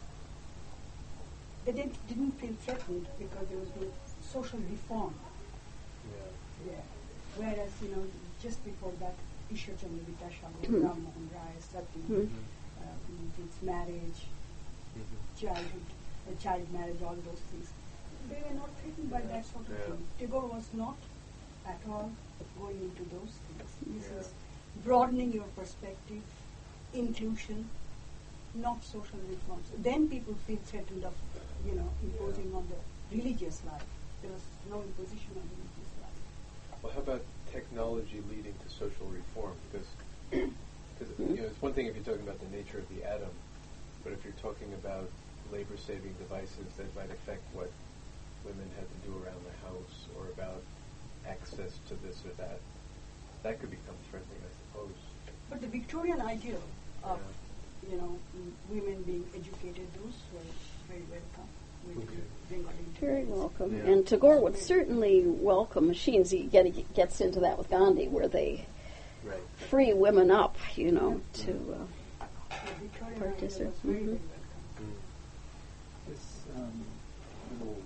they didn't, didn't feel threatened because there was no social reform. Yeah. Yeah. Whereas, you know, just before that, Ishwar Chandra Vidyashankar, Hmm. Ram Mohan Rai, Sati, Hmm. uh, its marriage, Mhm. childhood, uh, child marriage, all those things. They were not threatened by Yeah. that sort of Yeah. thing. Tagore was not at all going into those things. This Yeah. is broadening your perspective, inclusion, not social reforms. Then people feel threatened of, you know, imposing on the religious life. There was no imposition on religious life. Well, how about technology leading to social reform? Because cause, you know, it's one thing if you're talking about the nature of the atom, but if you're talking about labor-saving devices that might affect what women had to do around the house or about access to this or that, that could become threatening, I suppose. But the Victorian ideal of, Yeah. you know, m- women being educated, those were very welcome. When Okay. they got into Very this. welcome. Yeah. And Tagore would certainly welcome machines. He get, he gets into that with Gandhi, where they Right. free women up, you know, to. Uh, The Victorian Particip- ideal was very, mhm. very welcome. Mm. This um, little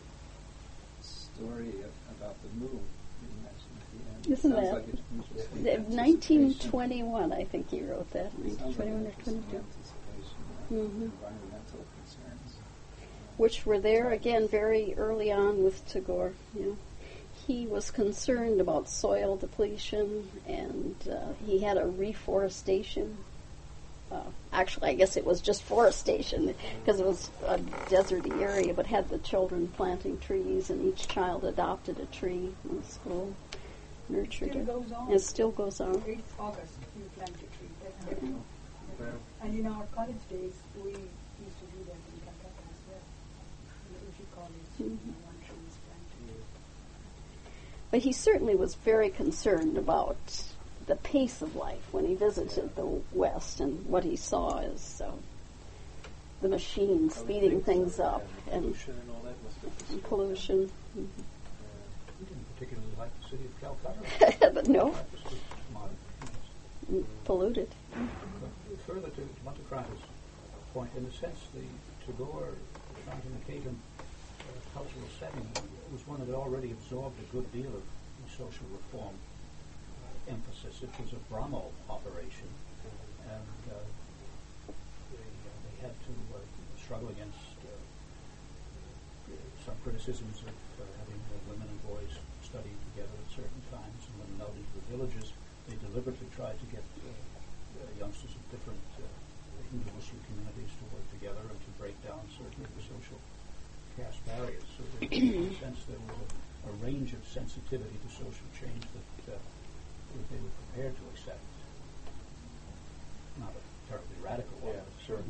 story of, about the move you mentioned at the end. Isn't sounds that- like an interesting the- nineteen anticipation. twenty-one, I think he wrote that. Sounds like an nineteen twenty-one or interesting twenty-two. anticipation of Mhm. environmental concerns. Which were there again very early on with Tagore. You know, he was concerned about soil depletion, and uh, he had a reforestation. Uh, actually, I guess it was just forestation because it was a deserty area, but had the children planting trees, and each child adopted a tree in the school, nurtured Still it. goes on. It still goes on. eighth August, we plant a tree. That's every- Wow. And in our college days, we used to do that in Calcutta as well. In the U G College, you know, one tree is planted. But he certainly was very concerned about the pace of life when he visited the West, and what he saw is uh, the machines I would speeding think things so, up, yeah, and pollution and all that must have and disturbed pollution. him. He didn't particularly like the city of Calcutta. But no, That was just modern, yes. polluted. But further to Monte Cristo's point, in a sense, the Tagore Shantiniketan uh, cultural setting was one that had already absorbed a good deal of the social reform uh, emphasis. It was a Brahmo operation, and uh, they, uh, they had to uh, struggle against uh, some criticisms of uh, having uh, women and boys studying together at certain times, and when out into the villages, they deliberately tried to get uh, uh, youngsters of different uh, Hindu Muslim communities to work together and to break down certain of the social cast barriers. So there, in a sense, there was a, a range of sensitivity to social change that, uh, that they were prepared to accept. Not a terribly radical one. Yeah, sure.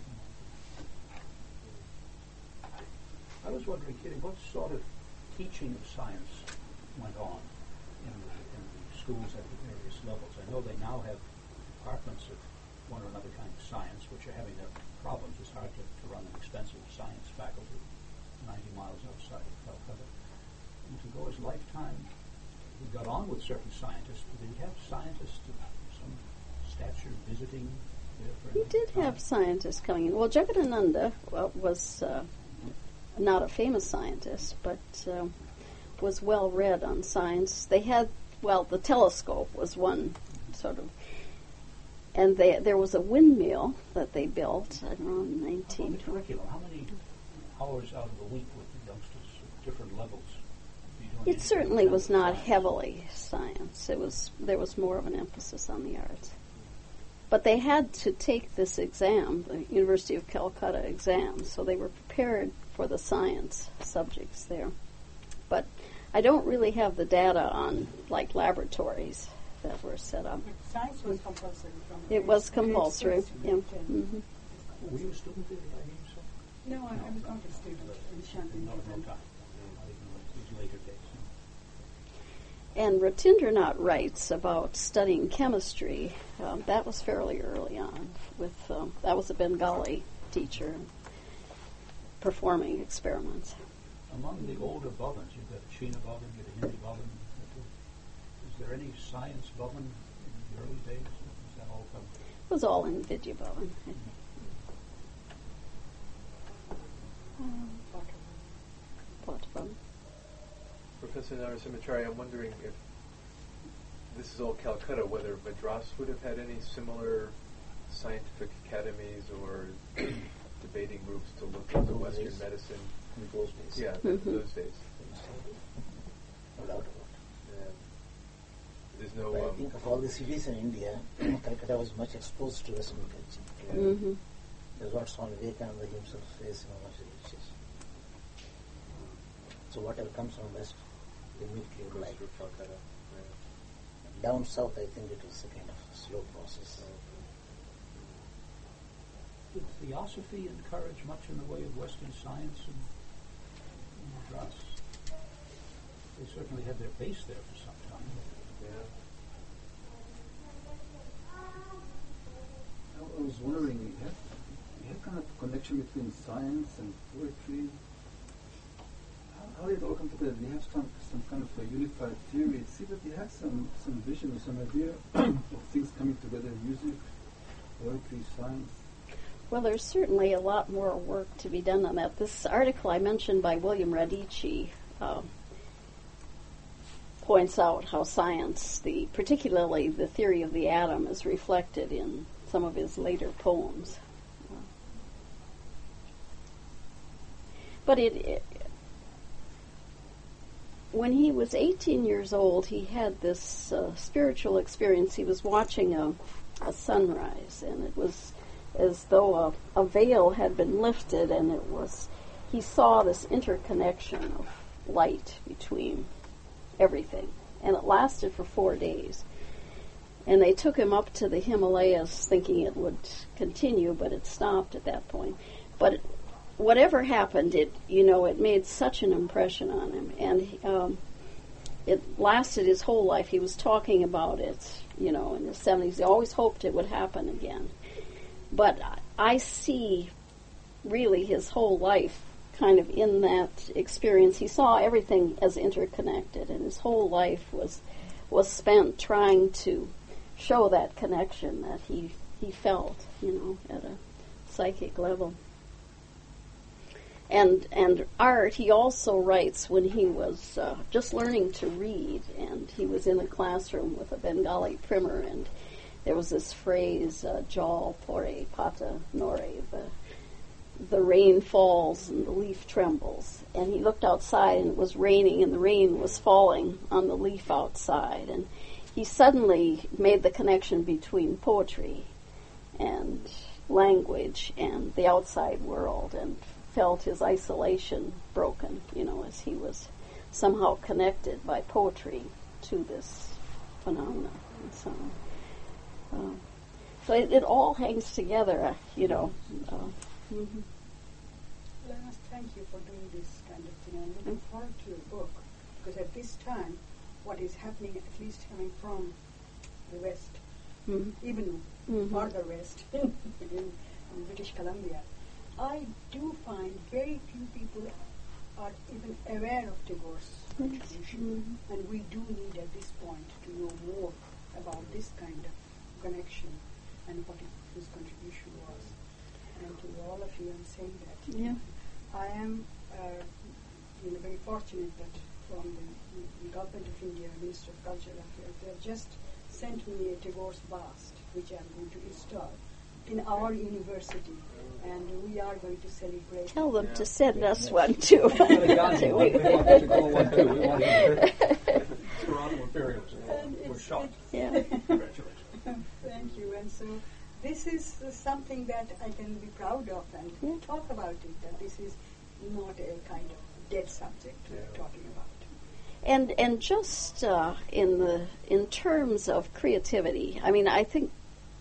I was wondering, Kitty, what sort of teaching of science went on in the, in the schools at the various levels? I know they now have departments of one or another kind of science, which are having their problems. It's hard to, to run an expensive science faculty ninety miles outside of Calcutta. In Tagore's lifetime, he got on with certain scientists. Did he have scientists of some stature visiting there for He any did time? have scientists coming in. Well, Jagadananda well, was uh, not a famous scientist, but uh, was well read on science. They had, well, the telescope was one sort of, and they, there was a windmill that they built around How about nineteen the twenty. curriculum? How many hours out of the week with the youngsters at different levels? be doing It certainly anything was other not science? heavily science. It was there was more of an emphasis on the arts. But they had to take this exam, the University of Calcutta exam, so they were prepared for the science subjects there. But I don't really have the data on like laboratories that were set up. Science was compulsory from It was grade compulsory. six to Yeah. grade ten. hmm Were you a student there, did I hear you say? No, I, I was not a student in Shanghai. No, no time. Not even like these later days. And Ratindranath writes about studying chemistry. Um, that was fairly early on. With um, that was a Bengali teacher performing experiments. Among the older bhavans, you've got a China bhavan, you've got a Hindi bhavan. Is there any science bhavan in the early days? Does that all come? It was all in Vidyabhavan, I think. Um, Bhavan. Professor Narasimhachari, I'm wondering if this is all Calcutta, whether Madras would have had any similar scientific academies or debating groups to look into Those Western days. medicine. In those days. Yeah, Mhm. those days. No doubt about it. Yeah. There's no. But I Um, think of all the cities in India, Calcutta was much exposed to Western culture. yeah. hmm There's what Swami Vivekananda himself says in one of his lectures. So whatever comes from West, they immediately would like. Through Calcutta. Yeah. Down south, I think it was a kind of slow process. Did Theosophy encourage much in the way of Western science in, in Madras? They certainly had their base there for some time. Yeah. I was wondering, you have, you have kind of connection between science and poetry. How, how did it all come together? Do you have some, some kind of a unified theory? It seems that you have some, some vision or some idea of things coming together, music, poetry, science. Well, there's certainly a lot more work to be done on that. This article I mentioned by William Radici um, points out how science, the particularly the theory of the atom, is reflected in some of his later poems. But it, it when he was eighteen years old, he had this uh, spiritual experience. He was watching a, a sunrise, and it was as though a, a veil had been lifted, and it was, he saw this interconnection of light between everything. And it lasted for four days. And they took him up to the Himalayas thinking it would continue, but it stopped at that point. But it, whatever happened, it, you know, it made such an impression on him. And he, um, it lasted his whole life. He was talking about it, you know, in his seventies. He always hoped it would happen again. But I see really his whole life kind of in that experience. He saw everything as interconnected, and his whole life was was spent trying to show that connection that he, he felt, you know, at a psychic level. And and art, he also writes when he was uh, just learning to read, and he was in a classroom with a Bengali primer, and there was this phrase, uh, Jal Pore Pata Nore, the, the rain falls and the leaf trembles. And he looked outside and it was raining and the rain was falling on the leaf outside. And he suddenly made the connection between poetry and language and the outside world and felt his isolation broken, you know, as he was somehow connected by poetry to this phenomena. And so, um, so it, it all hangs together, uh, you know. Uh, mm-hmm. Well, I must thank you for doing this kind of thing. I'm looking forward to your book, because at this time, what is happening, at least coming from the West, Mm-hmm. even Mm-hmm. farther west in, in British Columbia, I do find very few people are even aware of Tagore's contribution, Mhm. and we do need at this point to know more about this kind of connection and what it, his contribution was. And to all of you, I'm saying that Yeah. I am uh, you know, very fortunate that from the, the government of India, Minister of Cultural Affairs, they have just sent me a Tagore's bust, which I'm going to install in our university, and we are going to celebrate. Tell them to send us one too. We want you to go one too. We want you to Toronto Imperials. And We're it's- shocked. Yeah. Congratulations. Thank you. And so this is uh, something that I can be proud of and Yeah. talk about it, that this is not a kind of dead subject we're talking about. And and just uh, in the in terms of creativity, I mean, I think,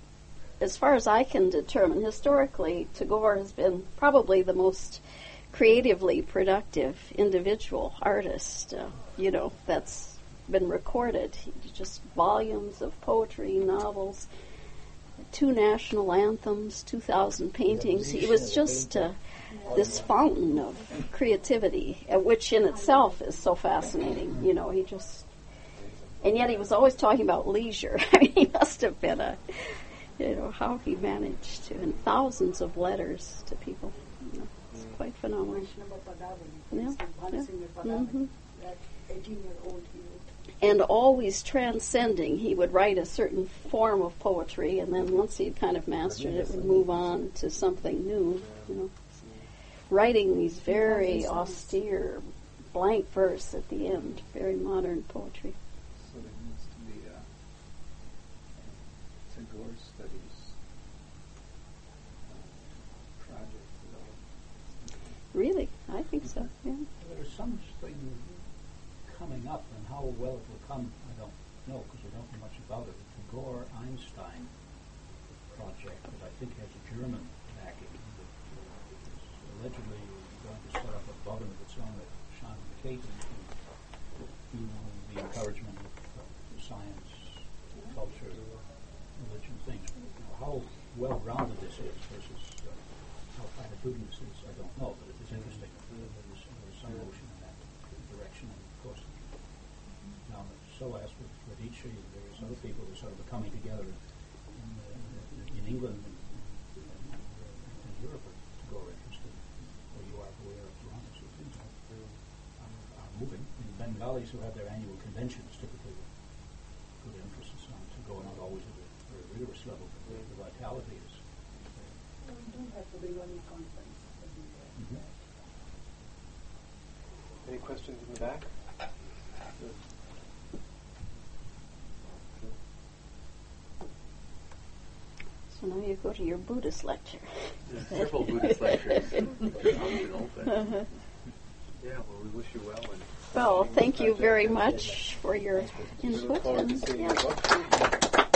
as far as I can determine, historically, Tagore has been probably the most creatively productive individual artist, uh, you know, that's been recorded. He, just volumes of poetry, novels, two national anthems, two thousand paintings. He was just uh, this fountain of creativity, uh, which in itself is so fascinating. You know, he just, and yet he was always talking about leisure. I mean, he must have been a, you know, how he managed to, and thousands of letters to people. You know, it's quite phenomenal. Mention about Padavani, for Yeah, instance, yeah. Bhanasingh Padavani, Mhm. that eighteen-year-old he wrote. And always transcending. He would write a certain form of poetry, and then once he had kind of mastered it, would move on to something new. You know, writing these very austere blank verse at the end, very modern poetry. So there needs to be a Tagore Studies uh, project developed. Really, I think so. Yeah. There's something coming up, and how well it will come, I don't know, because I don't know much about it. The Tagore Einstein project that I think has a German backing that uh, is allegedly going to set up a bubble of its own at Sean Caton through the encouragement of uh, science, culture, religion, things. Now, how well-rounded this is versus uh, how platitudinous this is, I don't know, but it is interesting. Uh, there's, there's some motion in that direction, and of course, now so as with Radice, there's other people who are sort of coming together in, uh, in England and, and, uh, and Europe to go interested, or you are aware of Toronto, so things are, are, are moving. In Bengalis who have their annual conventions typically put emphasis on to go, not always at a very rigorous level, but the, the vitality is We do have the Bengali conference every year. mm-hmm. Any questions in the back? Good. So now you go to your Buddhist lecture. There's several Buddhist lectures. Optional, but Uh-huh. yeah, well, we wish you well. And Well, thank you very much for your we look input. forward to And, seeing yeah. your book.